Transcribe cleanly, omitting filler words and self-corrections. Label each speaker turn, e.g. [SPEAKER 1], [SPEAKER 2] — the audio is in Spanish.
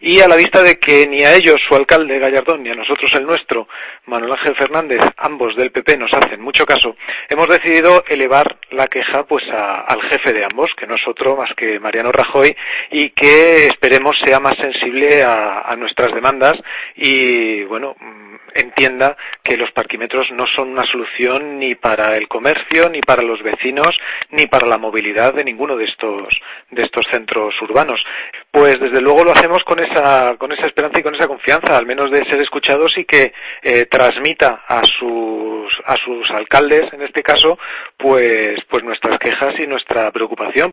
[SPEAKER 1] Y a la vista de que ni a ellos, su alcalde Gallardón, ni a nosotros el nuestro, Manuel Ángel Fernández, ambos del PP, nos hacen mucho caso, hemos decidido elevar la queja pues al jefe de ambos, que no es otro más que Mariano Rajoy, y que esperemos sea más sensible a nuestras demandas y, bueno, entienda que los parquímetros no son una solución ni para el comercio, ni para los vecinos, ni para la movilidad de ninguno de estos centros urbanos. Pues desde luego lo hacemos con esa esperanza y con esa confianza, al menos de ser escuchados y que transmita a sus alcaldes, en este caso, pues nuestras quejas y nuestra preocupación.